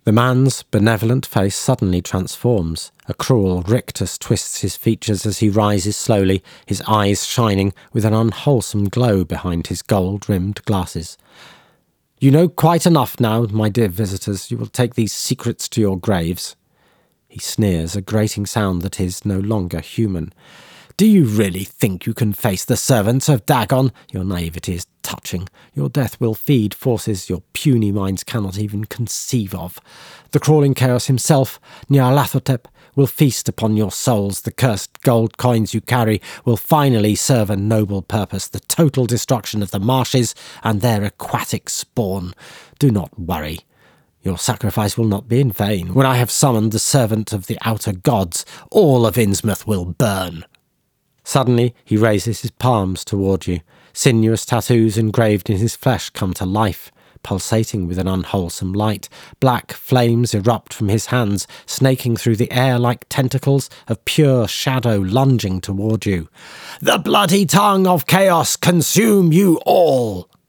The man's benevolent face suddenly transforms. A cruel rictus twists his features as he rises slowly, his eyes shining with an unwholesome glow behind his gold-rimmed glasses. "You know quite enough now, my dear visitors. You will take these secrets to your graves." He sneers, a grating sound that is no longer human. "Do you really think you can face the servants of Dagon? Your naivety is touching. Your death will feed forces your puny minds cannot even conceive of. The crawling chaos himself, Nyarlathotep, will feast upon your souls. The cursed gold coins you carry will finally serve a noble purpose, the total destruction of the marshes and their aquatic spawn. Do not worry. Your sacrifice will not be in vain. When I have summoned the servant of the outer gods, all of Innsmouth will burn." Suddenly, he raises his palms toward you. Sinuous tattoos engraved in his flesh come to life, pulsating with an unwholesome light. Black flames erupt from his hands, snaking through the air like tentacles of pure shadow lunging toward you. "The bloody tongue of chaos consume you all!"